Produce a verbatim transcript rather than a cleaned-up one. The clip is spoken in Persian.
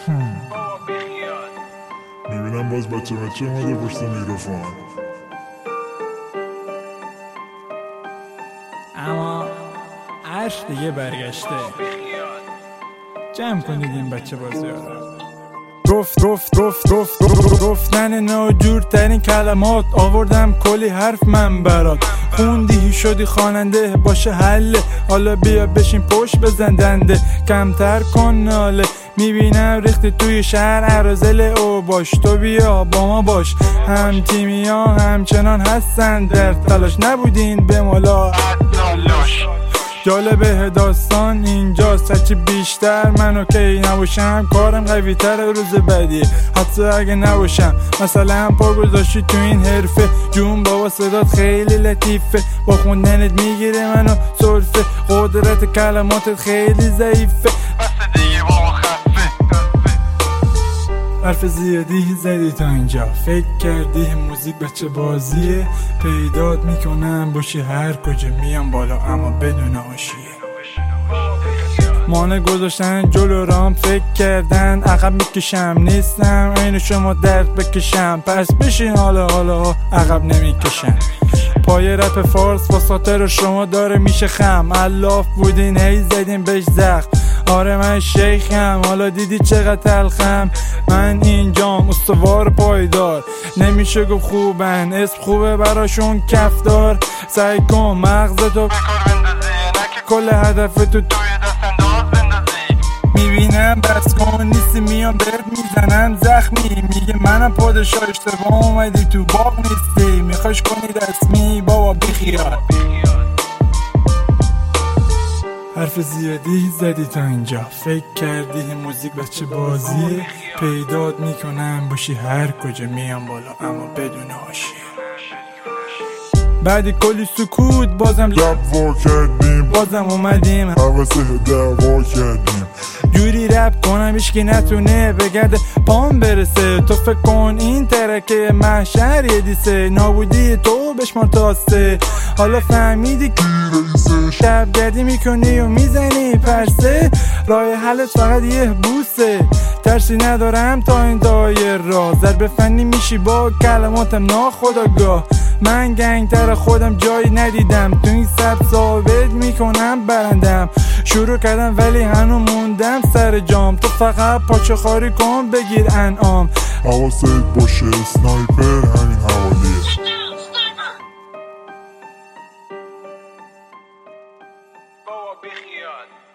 میبینم باز بچه بچه اومده پشت میکروفون، اما عرش دیگه برگشته. جمع کنید این بچه بازی ها. گفت گفت گفت گفت گفت گفتن ناجورترین کلمات، آوردم کلی حرف من برات. خوندی شدی خواننده باشه حله، حالا بیا بشین پشت بزن دنده. کمتر کن ناله، میبینم ریختی توی شهر عرازل او باش. تو بیا با ما باش، هم تیمی ها همچنان هستن در تلاش. نبودین به مالا عدنالاش. جالبه داستان اینجاست، هرچی بیشتر من اوکی نباشم کارم قوی تر روز بعدی. حتی اگه نباشم مثلا پا گذاشتی تو این حرفه. جون بابا صدات خیلی لطیفه، با خوندنت میگیره منو سرفه. قدرت کلماتت خیلی ضعیفه، بس دیگه بابا خفه. حرف زیادی زدی تا اینجا، فکر کردی موزیک بچه بازیه. پیدات میکنم باشی هر کجا میام بالا اما بدون حاشیه. مانع گذاشتن جلو رام، فکر کردن عقب میکشم. نیستم عین شما درد بکشم، پس بشین حالا حالا عقب نمیکشم. پای رپ فارس واساطر شما داره میشه خم. الاف بودین هی زدین بهش زخم. آره من شیخم، حالا دیدی چقدر تلخم. من اینجام استوار پایدار، نمیشه گفت خوبن اسم خوبه براشون کفدار. سعی کن مغزتو بکار بندازی، نکه کل هدفتو توی دست انداز بندازی. میبینم بس کن نیستی میام بهت میزنم زخمی. میگه منم پادشاه، اشتباه اومدی تو باغ نیستی. میخواش کنی رسمی بابا بیخیال. حرف زیادی زدی تا اینجا، فکر کردی موزیک بچه بازیه. پیدات میکنم باشی هر کجا میام بالا اما بدون حاشیه. بعدی کلی سکوت بازم لب وا کردیم، بازم اومدیم حوثه دعوا کردیم. جوری رپ کنم ایشکی نتونه بگرده پام برسه. تو فکر کن این ترکه محشر یه دیسه، نابودی تو بشمار تاسته. حالا فهمیدی کی رئیسه، شب گردی میکنی و میزنی پرسه. راه حلت فقط یه بوسه، ترسی ندارم تا این دایر را. ضرب فنی میشی با کلماتم ناخودآگاه. من گنگتر خودم جایی ندیدم، تو این سب ثابت میکنم برندم. شروع کردم ولی هنو موندم سر جام. تو فقط پاچه خاری کن بگیر انعام. حواست باشه اسنایپر همین حوالیه. بابا بیخیال.